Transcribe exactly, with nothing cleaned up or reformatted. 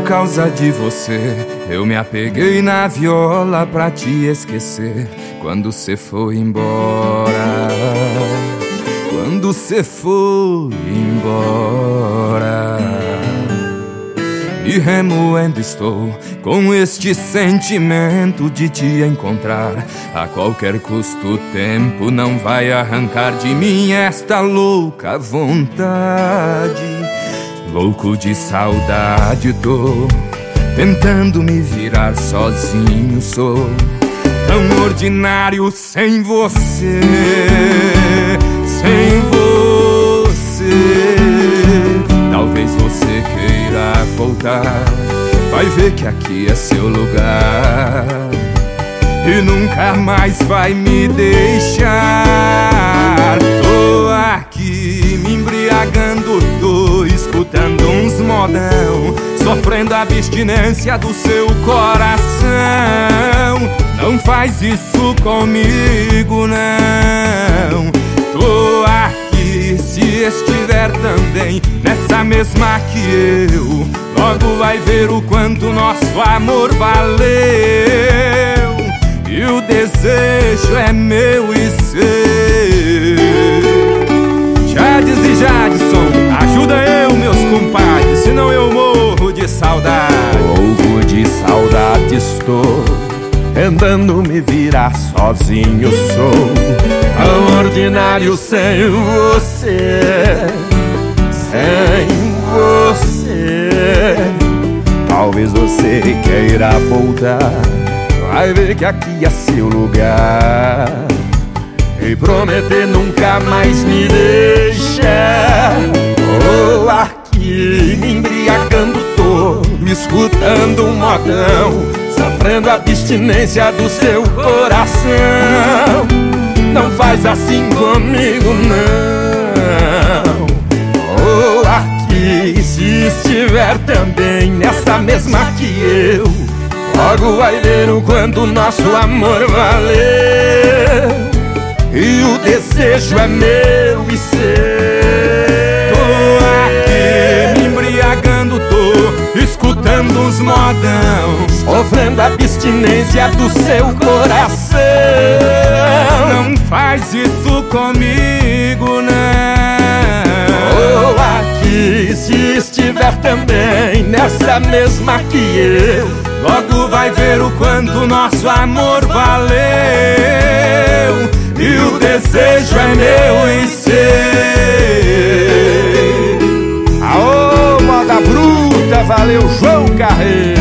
causa de você, eu me apeguei na viola pra te esquecer. Quando cê foi embora, quando cê foi embora, me remoendo estou com este sentimento de te encontrar. A qualquer custo o tempo não vai arrancar de mim esta louca vontade. Louco de saudade tô, tentando me virar sozinho sou. Tão ordinário sem você, sem você. Talvez você queira voltar, vai ver que aqui é seu lugar e nunca mais vai me deixar. Tô aqui me embriagando, tô escutando uns modão, sofrendo a abstinência do seu coração. Não faz isso comigo, não. Tô aqui, se estiver também nessa mesma que eu, logo vai ver o quanto nosso amor valeu. E o desejo é meu e seu. Jades e Jadson, ajuda eu, meus compadres, senão eu morro de saudade. Louco de saudade estou, tentando me virar sozinho sou. Tão ordinário sem você, sem você. Talvez você queira voltar, vai ver que aqui é seu lugar e prometer nunca mais me deixar. Tô aqui me embriagando todo, escutando um modão, sofrendo a abstinência do seu coração. Não faz assim comigo, não. Tô aqui, se estiver também nessa mesma que eu, logo vai ver o quanto nosso amor valeu. E o desejo é meu e seu. Tô aqui me embriagando, tô escutando uns modão, sofrendo a abstinência do seu coração. Não faz isso comigo, não. Tô aqui, se estiver também nessa mesma que eu, logo vai ver o quanto nosso amor valeu. E o desejo é meu e seu. Aô, moda bruta, valeu João Carreiro.